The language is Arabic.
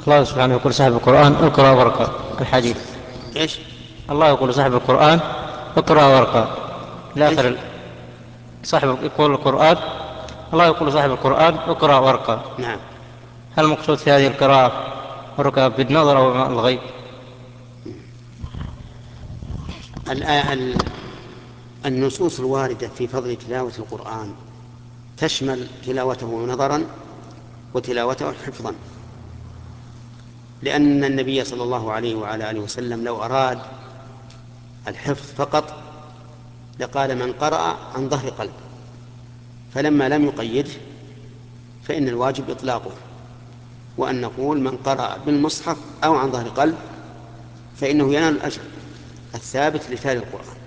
الله سبحانه يقول صاحب القرآن اقرأ وارقى الحديث. إيش؟ الله يقول صاحب القرآن اقرأ وارقى إلى إيش؟ آخر صاحب يقول القرآن. الله يقول صاحب القرآن اقرأ وارقى. نعم. هل المقصود في هذه القراءة والرقى بالنظر أو مع الغيب؟ النصوص الواردة في فضل تلاوة القرآن تشمل تلاوته نظرا وتلاوته حفظا، لأن النبي صلى الله عليه وعلى آله وسلم لو أراد الحفظ فقط لقال من قرأ عن ظهر قلب، فلما لم يقيده فإن الواجب إطلاقه، وأن نقول من قرأ بالمصحف أو عن ظهر قلب فإنه ينال الأجر الثابت لتالي القرآن.